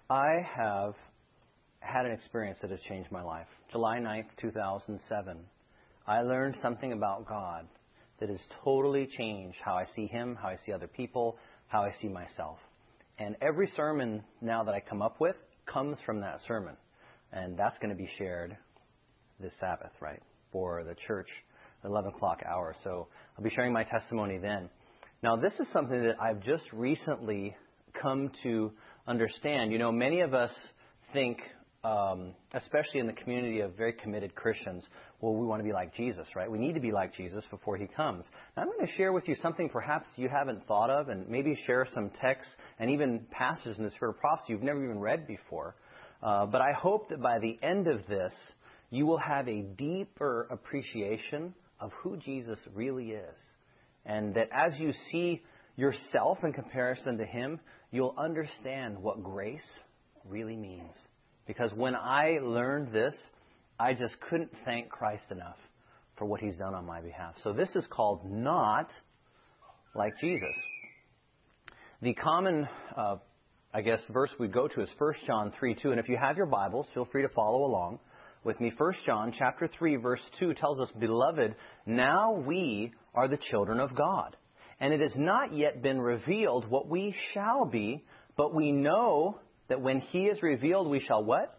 I have had an experience that has changed my life. July 9th, 2007. I learned something about God that has totally changed how I see Him, how I see other people, how I see myself. And every sermon now that I come up with comes from that sermon. And that's going to be shared this Sabbath, right, for the church, 11 o'clock hour. So I'll be sharing my testimony then. Now, this is something that I've just recently come to understand. You know, many of us think, especially in the community of very committed Christians, well, we want to be like Jesus, right? We need to be like Jesus before He comes. Now, I'm going to share with you something perhaps you haven't thought of, and maybe share some texts and even passages in the Spirit of Prophecy you've never even read before. But I hope that by the end of this, you will have a deeper appreciation of who Jesus really is. And that as you see yourself in comparison to Him, you'll understand what grace really means. Because when I learned this, I just couldn't thank Christ enough for what He's done on my behalf. So this is called Not Like Jesus. The common, verse we go to is 1 John 3:2. And if you have your Bibles, feel free to follow along with me. 1 John chapter 3, verse 2 tells us, Beloved, now we are the children of God. And it has not yet been revealed what we shall be, but we know that when He is revealed, we shall what?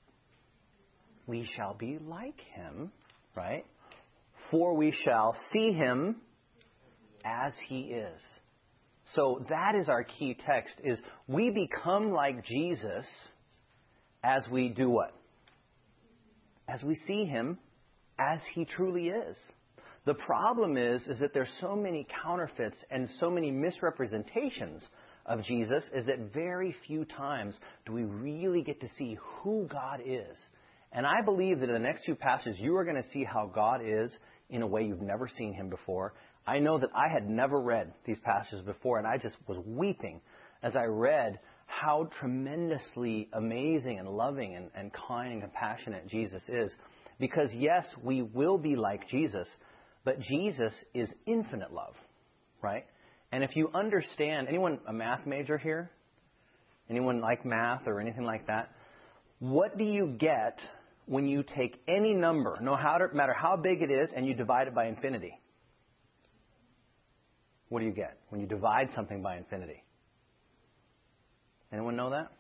We shall be like Him, right? For we shall see Him as He is. So that is our key text, is we become like Jesus as we do what? As we see Him as He truly is. The problem is that there's so many counterfeits and so many misrepresentations of Jesus, is that very few times do we really get to see who God is. And I believe that in the next few passages, you are going to see how God is in a way you've never seen Him before. I know that I had never read these passages before, and I just was weeping as I read how tremendously amazing and loving and kind and compassionate Jesus is. Because yes, we will be like Jesus, but Jesus is infinite love, right? And if you understand, anyone a math major here? Anyone like math or anything like that? What do you get when you take any number, no matter how big it is, and you divide it by infinity? What do you get when you divide something by infinity? Anyone know that?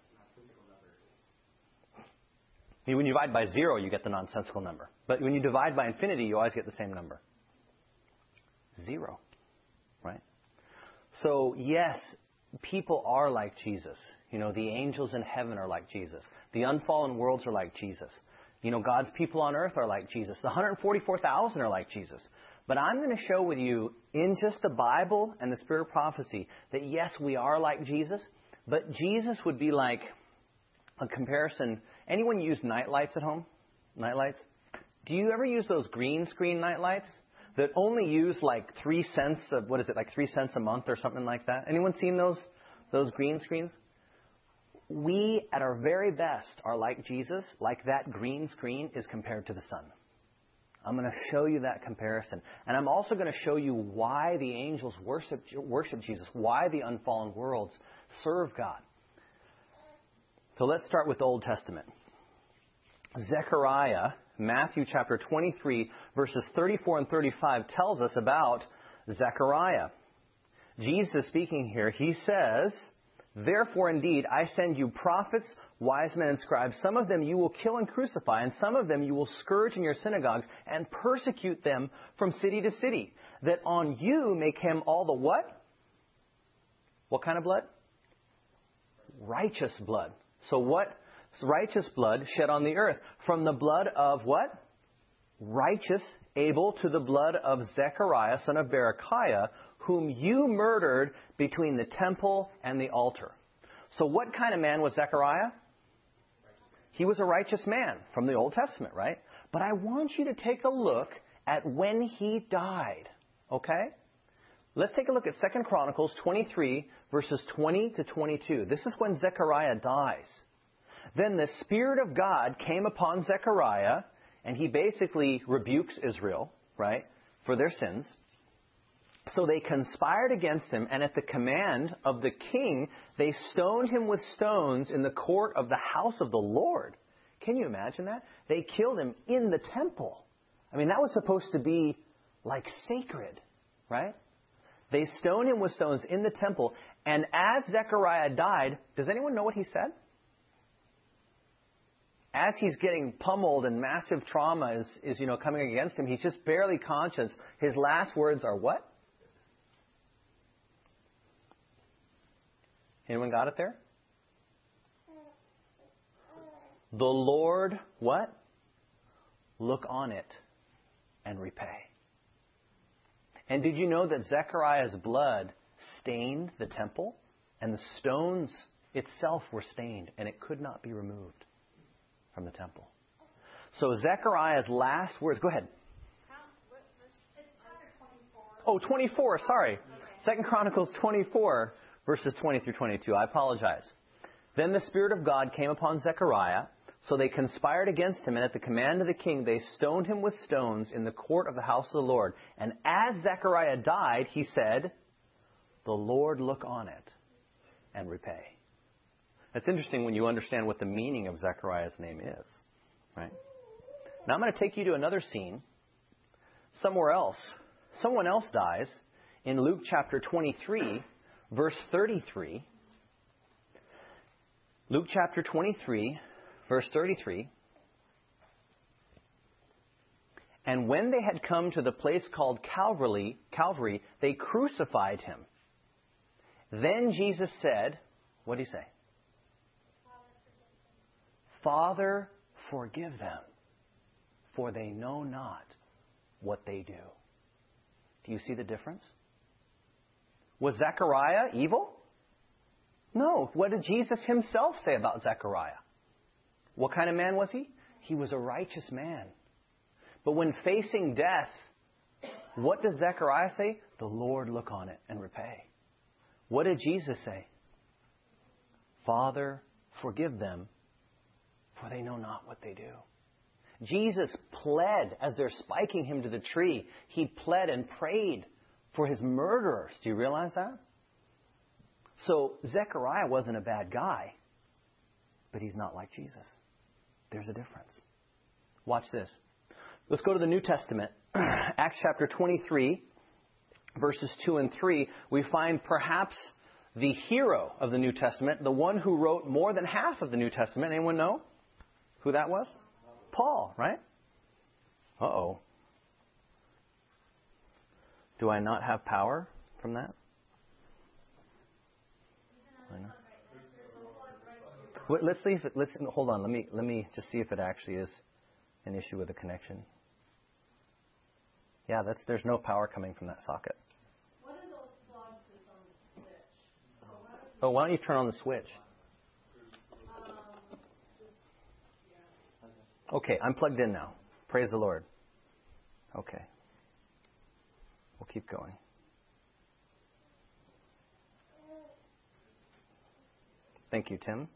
When you divide by 0, you get the nonsensical number. But when you divide by infinity, you always get the same number. 0. Right? So, yes, people are like Jesus. You know, the angels in heaven are like Jesus. The unfallen worlds are like Jesus. You know, God's people on earth are like Jesus. The 144,000 are like Jesus. But I'm going to show with you in just the Bible and the Spirit of Prophecy that, yes, we are like Jesus, but Jesus would be like a comparison. Anyone use night lights at home? Night lights? Do you ever use those green screen night lights that only use like 3 cents, 3 cents a month or something like that? Anyone seen those green screens? We, at our very best, are like Jesus, like that green screen is compared to the sun. I'm going to show you that comparison. And I'm also going to show you why the angels worship Jesus, why the unfallen worlds serve God. So let's start with the Old Testament. Zechariah, Matthew chapter 23, verses 34 and 35 tells us about Zechariah. Jesus speaking here, He says, Therefore, indeed, I send you prophets, wise men, and scribes. Some of them you will kill and crucify, and some of them you will scourge in your synagogues and persecute them from city to city, that on you may come all the what? What kind of blood? Righteous blood. So what? Righteous blood shed on the earth. From the blood of what? Righteous Abel to the blood of Zechariah, son of Berechiah, whom you murdered between the temple and the altar. So what kind of man was Zechariah? He was a righteous man from the Old Testament, right? But I want you to take a look at when he died, okay? Let's take a look at 2 Chronicles 23, verses 20 to 22. This is when Zechariah dies. Then the Spirit of God came upon Zechariah, and he basically rebukes Israel, right, for their sins. So they conspired against him, and at the command of the king, they stoned him with stones in the court of the house of the Lord. Can you imagine that? They killed him in the temple. I mean, that was supposed to be like sacred, right? They stoned him with stones in the temple, and as Zechariah died, does anyone know what he said? As he's getting pummeled and massive trauma is coming against him, he's just barely conscious. His last words are what? Anyone got it there? The Lord, what? Look on it and repay. And did you know that Zechariah's blood stained the temple? And the stones itself were stained, and it could not be removed from the temple. So Zechariah's last words, go ahead. It's chapter 24. 24, sorry. Okay. 2 Chronicles 24, verses 20 through 22. I apologize. Then the Spirit of God came upon Zechariah, so they conspired against him, and at the command of the king, they stoned him with stones in the court of the house of the Lord. And as Zechariah died, he said, the Lord look on it and repay. It's interesting when you understand what the meaning of Zechariah's name is, right? Now I'm going to take you to another scene, somewhere else. Someone else dies in Luke chapter 23, verse 33. Luke chapter 23, verse 33. And when they had come to the place called Calvary, they crucified him. Then Jesus said, what did he say? Father, forgive them, for they know not what they do. Do you see the difference? Was Zechariah evil? No. What did Jesus himself say about Zechariah? What kind of man was he? He was a righteous man. But when facing death, what does Zechariah say? The Lord look on it and repay. What did Jesus say? Father, forgive them, for they know not what they do. Jesus pled as they're spiking him to the tree. He pled and prayed for his murderers. Do you realize that? So Zechariah wasn't a bad guy, but he's not like Jesus. There's a difference. Watch this. Let's go to the New Testament. Acts chapter 23, verses 2 and 3. We find perhaps the hero of the New Testament, the one who wrote more than half of the New Testament. Anyone know who that was? Paul, right? Uh-oh. Do I not have power from that? I know. Let's see if it, hold on. Let me just see if it actually is an issue with the connection. Yeah, there's no power coming from that socket. What are those plugs that's on the switch? Oh, why don't you turn on the switch? Okay, I'm plugged in now. Praise the Lord. Okay. We'll keep going. Thank you, Tim.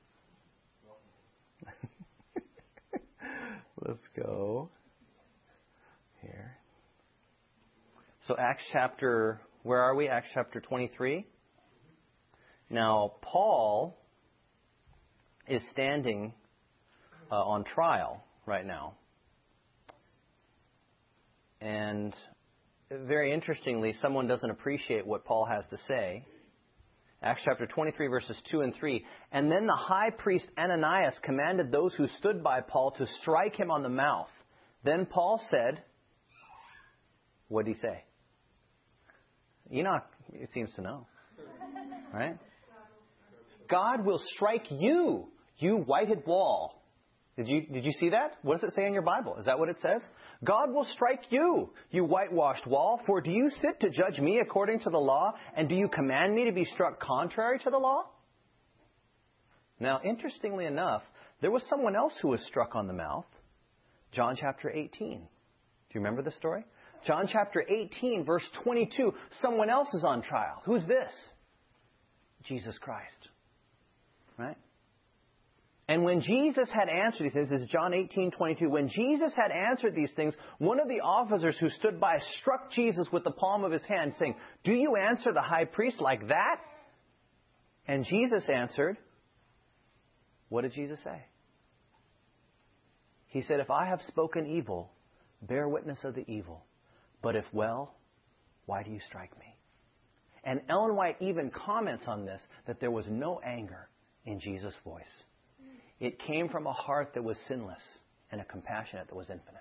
Let's go here. So Acts chapter, where are we? Acts chapter 23. Now, Paul is standing on trial right now. And very interestingly, someone doesn't appreciate what Paul has to say. Acts chapter 23, verses 2 and 3. And then the high priest Ananias commanded those who stood by Paul to strike him on the mouth. Then Paul said, what did he say? Enoch, it seems to know. Right? God will strike you, you whited wall. Did you see that? What does it say in your Bible? Is that what it says? God will strike you, you whitewashed wall. For do you sit to judge me according to the law? And do you command me to be struck contrary to the law? Now, interestingly enough, there was someone else who was struck on the mouth. John chapter 18. Do you remember the story? John chapter 18, verse 22. Someone else is on trial. Who's this? Jesus Christ. Right? And when Jesus had answered these things, this is John 18:22, when Jesus had answered these things, one of the officers who stood by struck Jesus with the palm of his hand, saying, "Do you answer the high priest like that?" And Jesus answered, what did Jesus say? He said, "If I have spoken evil, bear witness of the evil. But if well, why do you strike me?" And Ellen White even comments on this, that there was no anger in Jesus' voice. It came from a heart that was sinless and a compassionate that was infinite.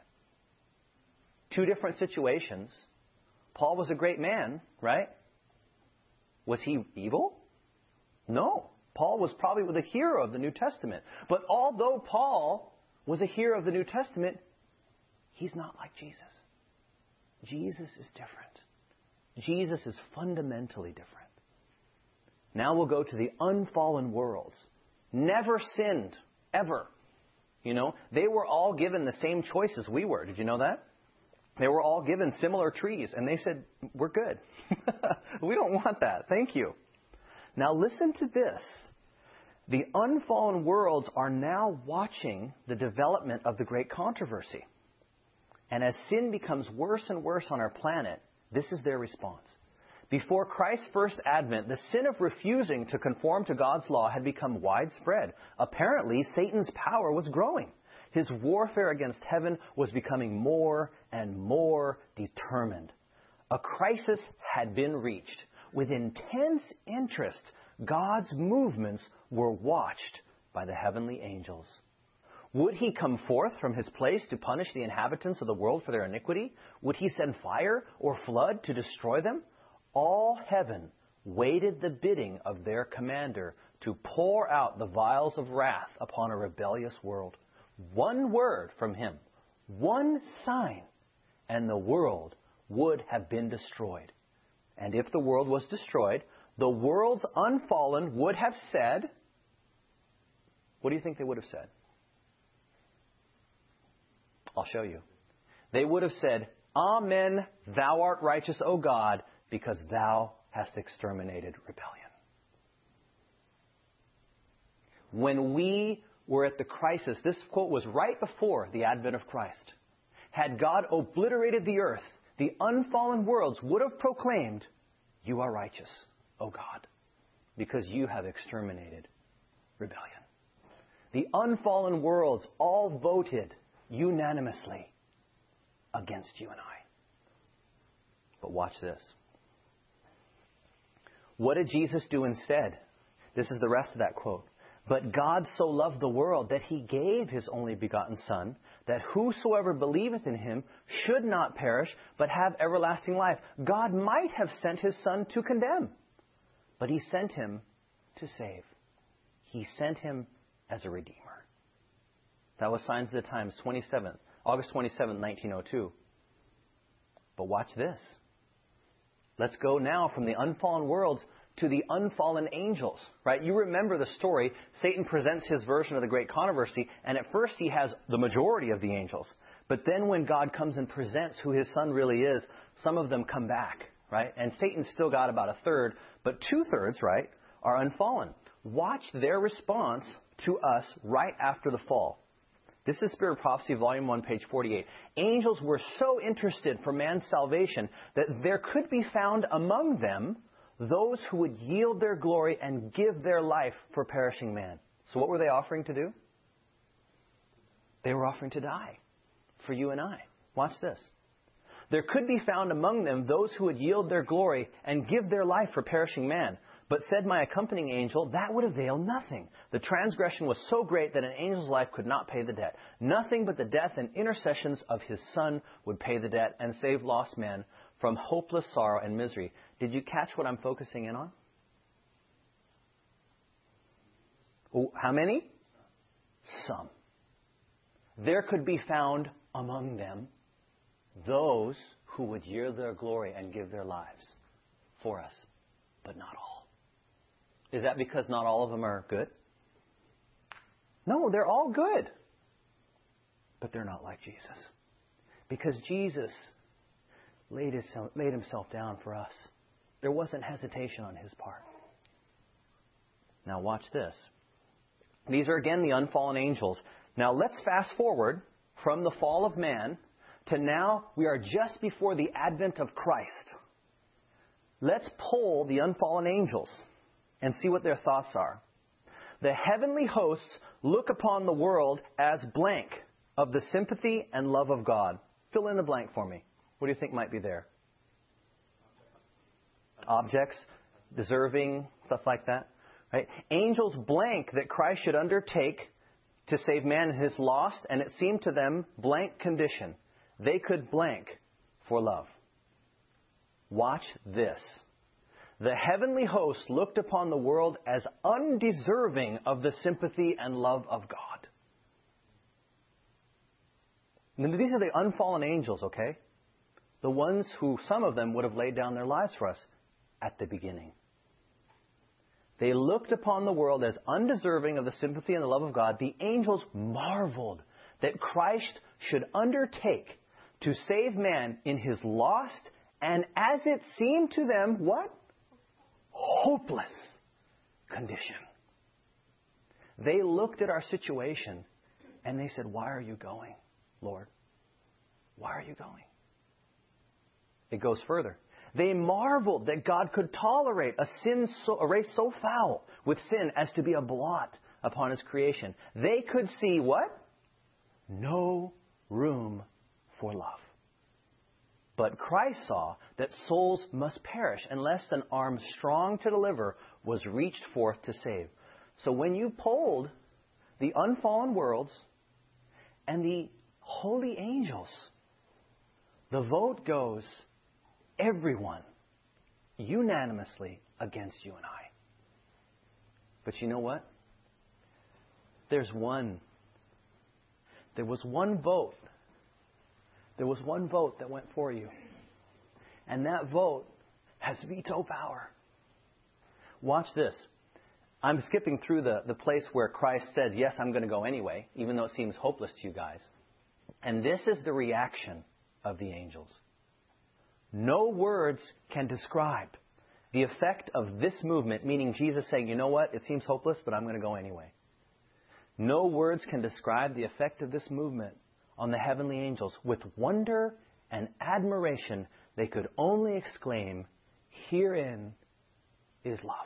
Two different situations. Paul was a great man, right? Was he evil? No. Paul was probably the hero of the New Testament. But although Paul was a hero of the New Testament, he's not like Jesus. Jesus is different. Jesus is fundamentally different. Now we'll go to the unfallen worlds. Never sinned, ever. You know, they were all given the same choices we were. Did you know that? They were all given similar trees, and they said, "We're good. We don't want that. Thank you." Now listen to this. The unfallen worlds are now watching the development of the great controversy. And as sin becomes worse and worse on our planet, this is their response. Before Christ's first advent, the sin of refusing to conform to God's law had become widespread. Apparently, Satan's power was growing. His warfare against heaven was becoming more and more determined. A crisis had been reached. With intense interest, God's movements were watched by the heavenly angels. Would he come forth from his place to punish the inhabitants of the world for their iniquity? Would he send fire or flood to destroy them? All heaven waited the bidding of their commander to pour out the vials of wrath upon a rebellious world. One word from him, one sign, and the world would have been destroyed. And if the world was destroyed, the world's unfallen would have said, what do you think they would have said? I'll show you. They would have said, "Amen, thou art righteous, O God, because thou hast exterminated rebellion." When we were at the crisis, this quote was right before the advent of Christ. Had God obliterated the earth, the unfallen worlds would have proclaimed, "You are righteous, O God, because you have exterminated rebellion." The unfallen worlds all voted unanimously against you and I. But watch this. What did Jesus do instead? This is the rest of that quote. "But God so loved the world that he gave his only begotten Son, that whosoever believeth in him should not perish, but have everlasting life." God might have sent his Son to condemn, but he sent him to save. He sent him as a redeemer. That was Signs of the Times, August 27, 1902. But watch this. Let's go now from the unfallen worlds to the unfallen angels, right? You remember the story. Satan presents his version of the great controversy, and at first he has the majority of the angels. But then when God comes and presents who his Son really is, some of them come back, right? And Satan's still got about a third, but 2/3, right, are unfallen. Watch their response to us right after the fall. This is Spirit of Prophecy, Volume 1, page 48. Angels were so interested for man's salvation that there could be found among them those who would yield their glory and give their life for perishing man. So what were they offering to do? They were offering to die for you and I. Watch this. There could be found among them those who would yield their glory and give their life for perishing man. But said my accompanying angel, that would avail nothing. The transgression was so great that an angel's life could not pay the debt. Nothing but the death and intercessions of his Son would pay the debt and save lost men from hopeless sorrow and misery. Did you catch what I'm focusing in on? Oh, how many? Some. There could be found among them those who would yield their glory and give their lives for us, but not all. Is that because not all of them are good? No, they're all good. But they're not like Jesus. Because Jesus laid himself down for us. There wasn't hesitation on his part. Now watch this. These are, again, the unfallen angels. Now, let's fast forward from the fall of man to now we are just before the advent of Christ. Let's poll the unfallen angels and see what their thoughts are. The heavenly hosts look upon the world as blank of the sympathy and love of God. Fill in the blank for me. What do you think might be there? Objects, deserving, stuff like that. Right? Angels blank that Christ should undertake to save man in his lost, and it seemed to them, blank condition. They could blank for love. Watch this. The heavenly host looked upon the world as undeserving of the sympathy and love of God. And these are the unfallen angels, okay? The ones who, some of them, would have laid down their lives for us at the beginning. They looked upon the world as undeserving of the sympathy and the love of God. The angels marveled that Christ should undertake to save man in his lost and, as it seemed to them, what? Hopeless condition. They looked at our situation and they said, "Why are you going, Lord? Why are you going?" It goes further. They marveled that God could tolerate a race so foul with sin as to be a blot upon His creation. They could see what? No room for love. But Christ saw that souls must perish unless an arm strong to deliver was reached forth to save. So when you polled the unfallen worlds and the holy angels, the vote goes everyone unanimously against you and I. But you know what? There was one vote. There was one vote that went for you. And that vote has veto power. Watch this. I'm skipping through the place where Christ says, "Yes, I'm going to go anyway," even though it seems hopeless to you guys. And this is the reaction of the angels. No words can describe the effect of this movement, meaning Jesus saying, "You know what? It seems hopeless, but I'm going to go anyway." No words can describe the effect of this movement on the heavenly angels. With wonder and admiration, they could only exclaim, "Herein is love."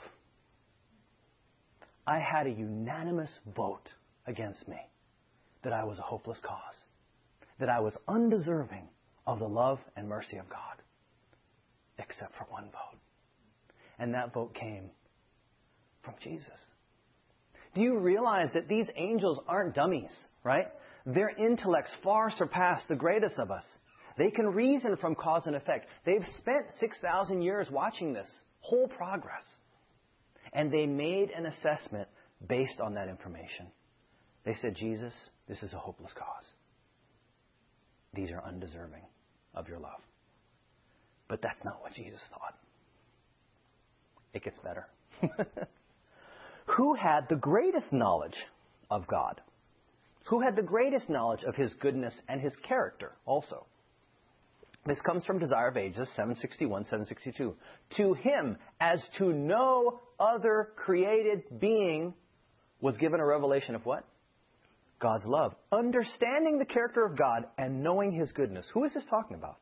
I had a unanimous vote against me that I was a hopeless cause, that I was undeserving of the love and mercy of God, except for one vote. And that vote came from Jesus. Do you realize that these angels aren't dummies, right? Their intellects far surpass the greatest of us. They can reason from cause and effect. They've spent 6,000 years watching this whole progress. And they made an assessment based on that information. They said, "Jesus, this is a hopeless cause. These are undeserving of your love." But that's not what Jesus thought. It gets better. Who had the greatest knowledge of God? Who had the greatest knowledge of His goodness and His character also? This comes from Desire of Ages, 761, 762. To Him, as to no other created being, was given a revelation of what? God's love. Understanding the character of God and knowing His goodness. Who is this talking about?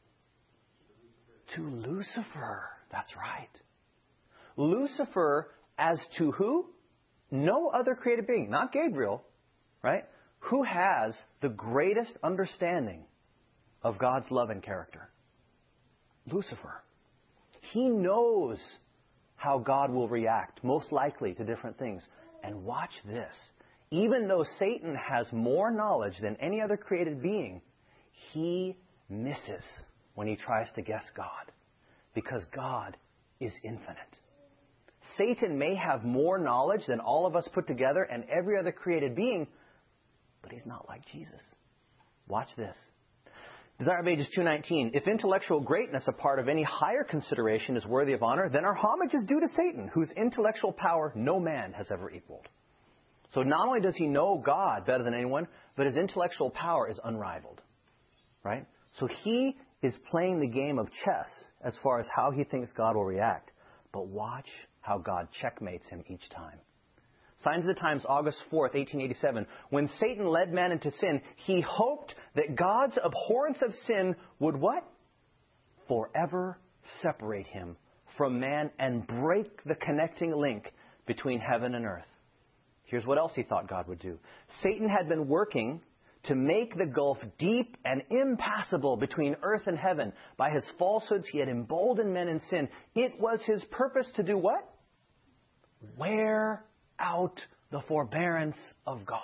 To Lucifer. That's right. Lucifer as to who? No other created being. Not Gabriel, right? Who has the greatest understanding of God's love and character? Lucifer. He knows how God will react, most likely, to different things. And watch this. Even though Satan has more knowledge than any other created being, he misses when he tries to guess God, because God is infinite. Satan may have more knowledge than all of us put together and every other created being, but he's not like Jesus. Watch this. Desire of Ages 2:19. If intellectual greatness, a part of any higher consideration, is worthy of honor, then our homage is due to Satan, whose intellectual power no man has ever equaled. So not only does he know God better than anyone, but his intellectual power is unrivaled. Right? So he is playing the game of chess as far as how he thinks God will react. But watch how God checkmates him each time. Signs of the Times, August 4th, 1887. When Satan led man into sin, he hoped that God's abhorrence of sin would what? Forever separate him from man and break the connecting link between heaven and earth. Here's what else he thought God would do. Satan had been working to make the gulf deep and impassable between earth and heaven. By his falsehoods, he had emboldened men in sin. It was his purpose to do what? Wear out the forbearance of God.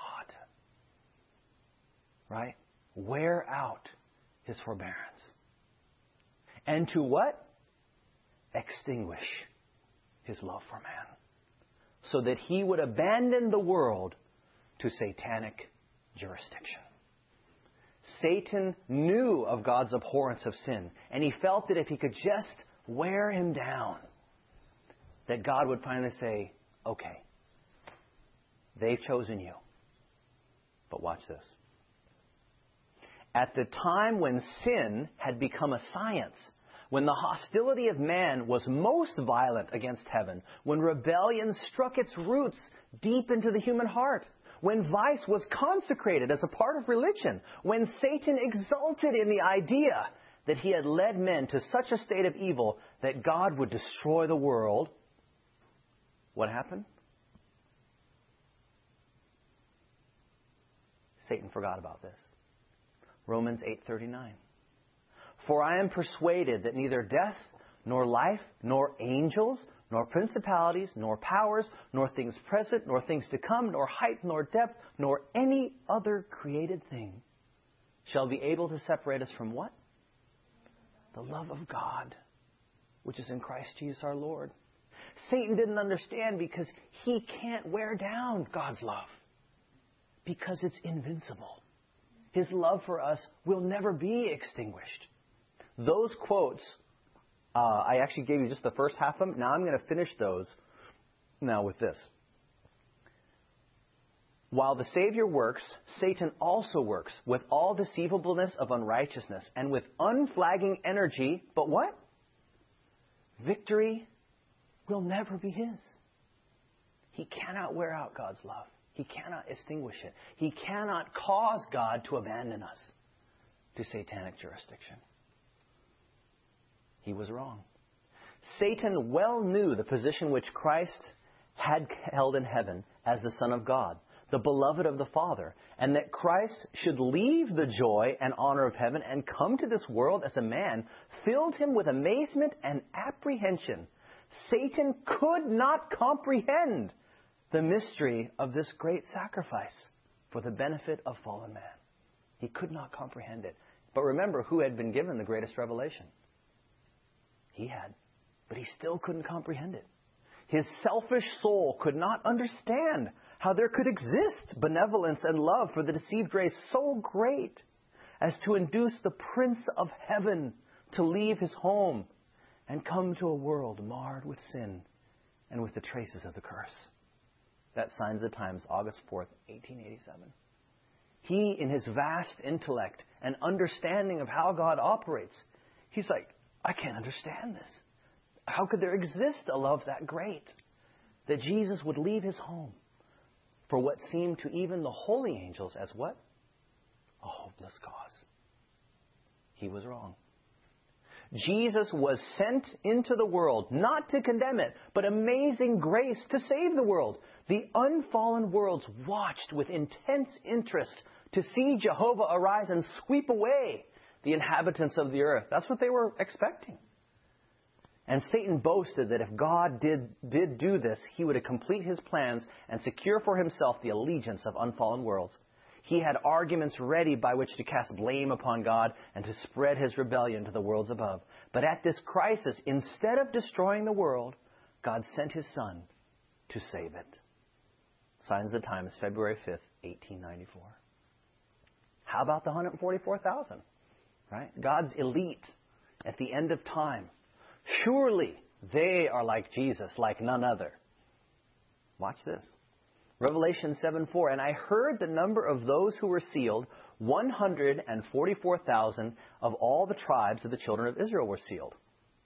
Right? Wear out his forbearance. And to what? Extinguish his love for man. So that he would abandon the world to satanic jurisdiction. Satan knew of God's abhorrence of sin, and he felt that if he could just wear him down, that God would finally say, okay, they've chosen you. But watch this. At the time when sin had become a science, when the hostility of man was most violent against heaven, when rebellion struck its roots deep into the human heart, when vice was consecrated as a part of religion, when Satan exulted in the idea that he had led men to such a state of evil that God would destroy the world, what happened? Satan forgot about this. Romans 8:39. For I am persuaded that neither death, nor life, nor angels, nor principalities, nor powers, nor things present, nor things to come, nor height, nor depth, nor any other created thing shall be able to separate us from what? The love of God, which is in Christ Jesus our Lord. Satan didn't understand because he can't wear down God's love. Because it's invincible. His love for us will never be extinguished. Those quotes, I actually gave you just the first half of them. Now I'm going to finish those now with this. While the Savior works, Satan also works with all deceivableness of unrighteousness and with unflagging energy. But what? Victory will never be his. He cannot wear out God's love. He cannot extinguish it. He cannot cause God to abandon us to satanic jurisdiction. He was wrong. Satan well knew the position which Christ had held in heaven as the Son of God, the beloved of the Father, and that Christ should leave the joy and honor of heaven and come to this world as a man filled him with amazement and apprehension. Satan could not comprehend the mystery of this great sacrifice for the benefit of fallen man. He could not comprehend it. But remember who had been given the greatest revelation. He had. But he still couldn't comprehend it. His selfish soul could not understand how there could exist benevolence and love for the deceived race so great as to induce the Prince of Heaven to leave his home and come to a world marred with sin and with the traces of the curse. That's Signs of the Times, August 4th, 1887. He, in his vast intellect and understanding of how God operates, he's like, I can't understand this. How could there exist a love that great? That Jesus would leave his home for what seemed to even the holy angels as what? A hopeless cause. He was wrong. Jesus was sent into the world, not to condemn it, but amazing grace to save the world. The unfallen worlds watched with intense interest to see Jehovah arise and sweep away the inhabitants of the earth. That's what they were expecting. And Satan boasted that if God did do this, he would complete his plans and secure for himself the allegiance of unfallen worlds. He had arguments ready by which to cast blame upon God and to spread his rebellion to the worlds above. But at this crisis, instead of destroying the world, God sent his Son to save it. Signs of the Times, February 5th, 1894. How about the 144,000? Right? God's elite at the end of time. Surely they are like Jesus, like none other. Watch this. Revelation 7:4. And I heard the number of those who were sealed, 144,000 of all the tribes of the children of Israel were sealed.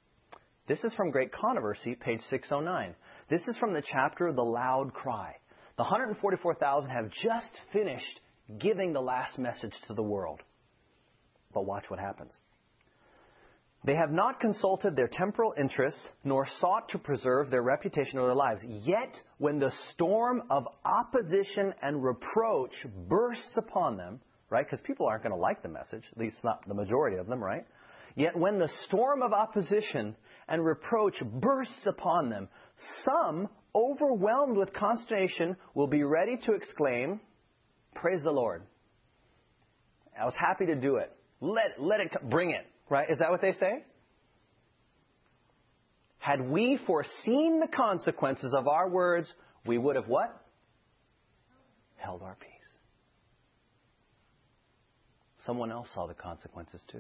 This is from Great Controversy, page 609. This is from the chapter The Loud Cry. The 144,000 have just finished giving the last message to the world. But watch what happens. They have not consulted their temporal interests, nor sought to preserve their reputation or their lives. Yet, when the storm of opposition and reproach bursts upon them, right? Because people aren't going to like the message, at least not the majority of them, right? Yet when the storm of opposition and reproach bursts upon them, some, overwhelmed with consternation, will be ready to exclaim, "Praise the Lord. I was happy to do it. Let it, bring it." Right? Is that what they say? Had we foreseen the consequences of our words, we would have what? Held our peace. Someone else saw the consequences too.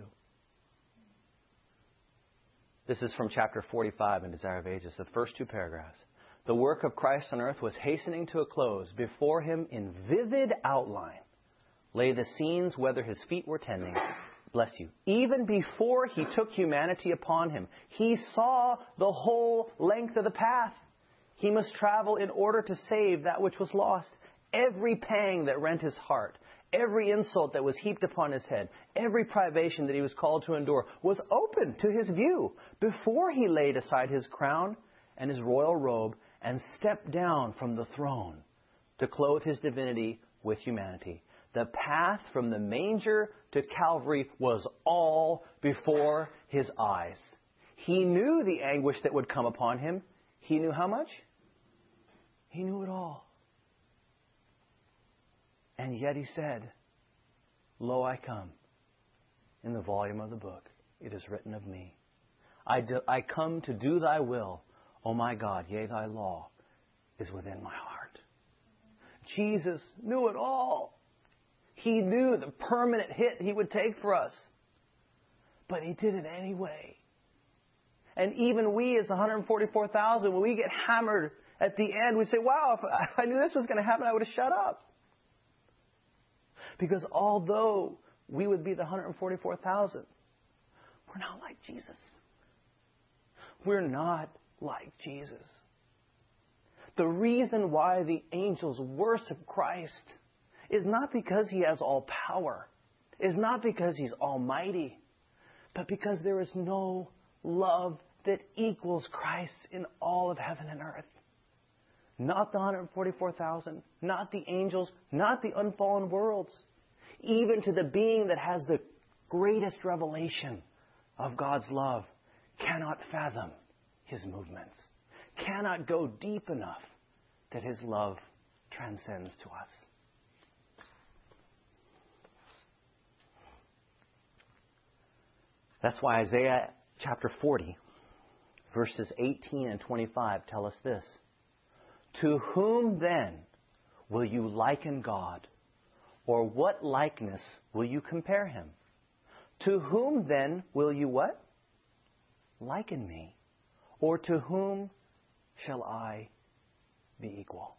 This is from chapter 45 in Desire of Ages, the first two paragraphs. The work of Christ on earth was hastening to a close. Before him, in vivid outline, lay the scenes whether his feet were tending. Bless you. Even before he took humanity upon him, he saw the whole length of the path he must travel in order to save that which was lost. Every pang that rent his heart, every insult that was heaped upon his head, every privation that he was called to endure was open to his view before he laid aside his crown and his royal robe and stepped down from the throne to clothe his divinity with humanity. The path from the manger to Calvary was all before his eyes. He knew the anguish that would come upon him. He knew how much? He knew it all. And yet he said, "Lo, I come. In the volume of the book, it is written of me. I come to do thy will, O my God, yea, thy law is within my heart." Jesus knew it all. He knew the permanent hit he would take for us. But he did it anyway. And even we, as the 144,000, when we get hammered at the end, we say, "Wow, if I knew this was going to happen, I would have shut up." Because although we would be the 144,000, we're not like Jesus. We're not like Jesus. The reason why the angels worship Christ is not because he has all power, is not because he's almighty, but because there is no love that equals Christ in all of heaven and earth. Not the 144,000, not the angels, not the unfallen worlds. Even to the being that has the greatest revelation of God's love cannot fathom his movements, cannot go deep enough that his love transcends to us. That's why Isaiah chapter 40, verses 18 and 25 tell us this. To whom then will you liken God? Or what likeness will you compare him? To whom then will you what? Liken me. Or to whom shall I be equal?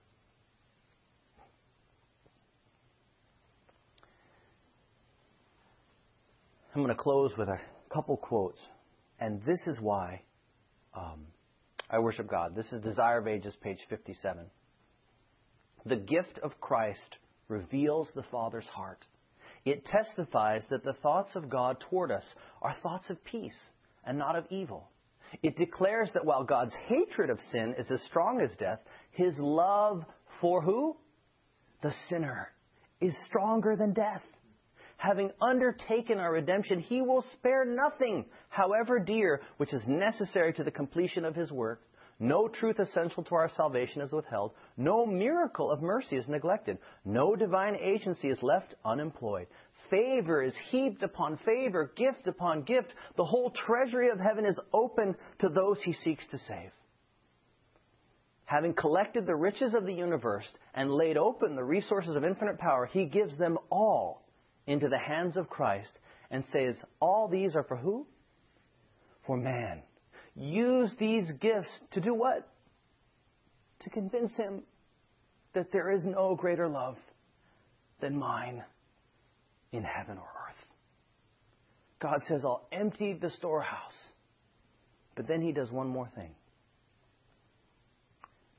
I'm going to close with a couple quotes. And this is why I worship God. This is Desire of Ages, page 57. The gift of Christ reveals the Father's heart. It testifies that the thoughts of God toward us are thoughts of peace and not of evil. It declares that while God's hatred of sin is as strong as death, his love for who? The sinner is stronger than death. Having undertaken our redemption, he will spare nothing, however dear, which is necessary to the completion of his work. No truth essential to our salvation is withheld. No miracle of mercy is neglected. No divine agency is left unemployed. Favor is heaped upon favor, gift upon gift. The whole treasury of heaven is open to those he seeks to save. Having collected the riches of the universe and laid open the resources of infinite power, he gives them all into the hands of Christ and says, all these are for who? For man. Use these gifts to do what? To convince him that there is no greater love than mine in heaven or earth. God says, I'll empty the storehouse. But then he does one more thing.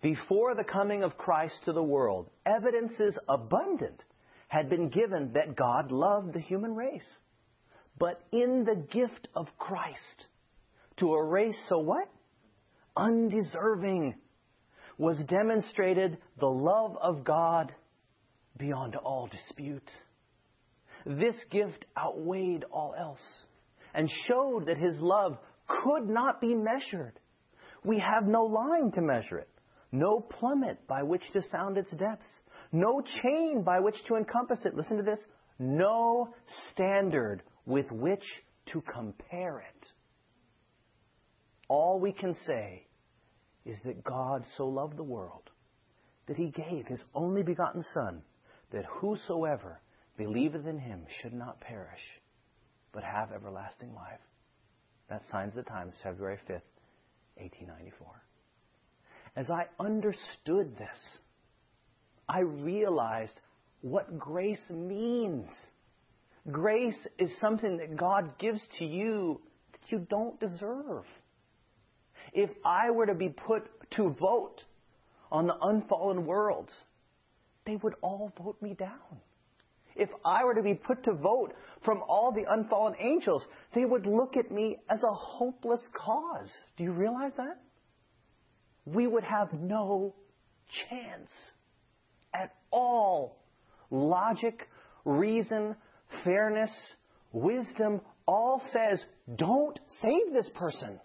Before the coming of Christ to the world, evidences abundant had been given that God loved the human race. But in the gift of Christ, to a race so what? Undeserving, was demonstrated the love of God beyond all dispute. This gift outweighed all else and showed that His love could not be measured. We have no line to measure it, no plummet by which to sound its depths, no chain by which to encompass it. Listen to this. No standard with which to compare it. All we can say is that God so loved the world that He gave His only begotten Son, that whosoever believeth in Him should not perish, but have everlasting life. That's Signs of the Times, February 5th, 1894. As I understood this, I realized what grace means. Grace is something that God gives to you that you don't deserve. If I were to be put to vote on the unfallen world, they would all vote me down. If I were to be put to vote from all the unfallen angels, they would look at me as a hopeless cause. Do you realize that? We would have no chance at all. Logic, reason, fairness, wisdom all says, don't save this person.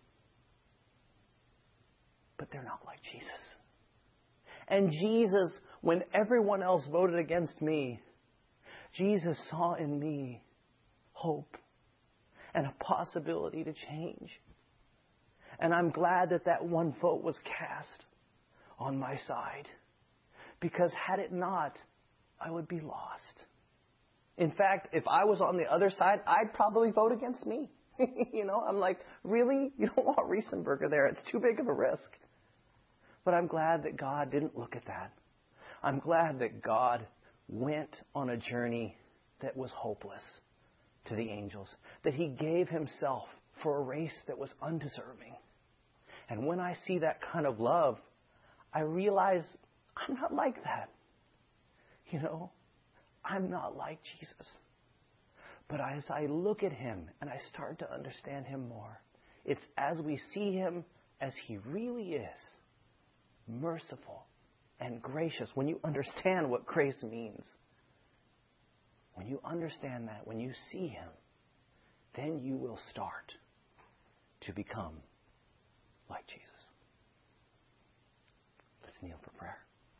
But they're not like Jesus. And Jesus, when everyone else voted against me, Jesus saw in me hope and a possibility to change. And I'm glad that that one vote was cast on my side. Because had it not, I would be lost. In fact, if I was on the other side, I'd probably vote against me. I'm like, really? You don't want Riesenberger there. It's too big of a risk. But I'm glad that God didn't look at that. I'm glad that God went on a journey that was hopeless to the angels. That He gave Himself for a race that was undeserving. And when I see that kind of love, I realize I'm not like that. I'm not like Jesus. But as I look at Him and I start to understand Him more, it's as we see Him as He really is, merciful and gracious. When you understand what grace means, when you understand that, when you see Him, then you will start to become like Jesus. Let's kneel for prayer.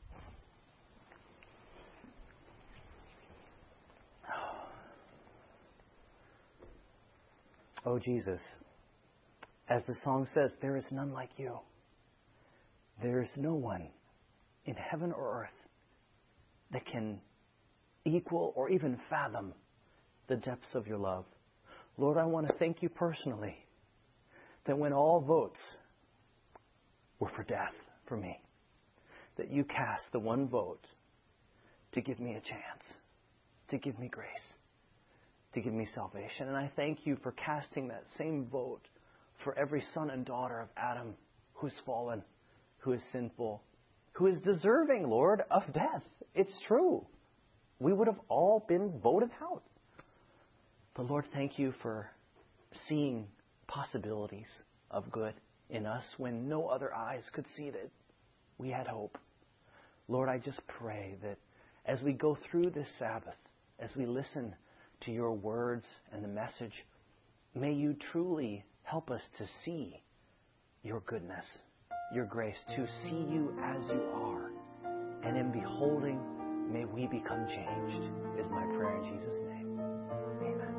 Oh, Jesus, as the song says, there is none like you. There is no one in heaven or earth that can equal or even fathom the depths of your love. Lord, I want to thank you personally that when all votes were for death for me, that you cast the one vote to give me a chance, to give me grace, to give me salvation. And I thank you for casting that same vote for every son and daughter of Adam who is fallen, who is sinful, who is deserving, Lord, of death. It's true. We would have all been voted out. But Lord, thank you for seeing possibilities of good in us when no other eyes could see that we had hope. Lord, I just pray that as we go through this Sabbath, as we listen to your words and the message, may you truly help us to see your goodness, your grace, to see you as you are. And in beholding, may we become changed, is my prayer in Jesus' name. Amen.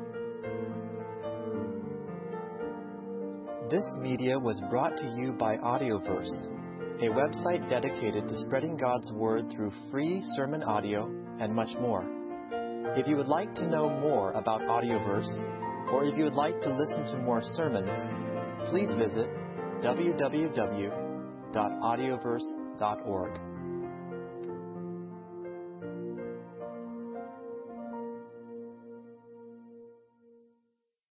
This media was brought to you by Audioverse, a website dedicated to spreading God's Word through free sermon audio and much more. If you would like to know more about Audioverse, or if you would like to listen to more sermons, please visit www.audioverse.org.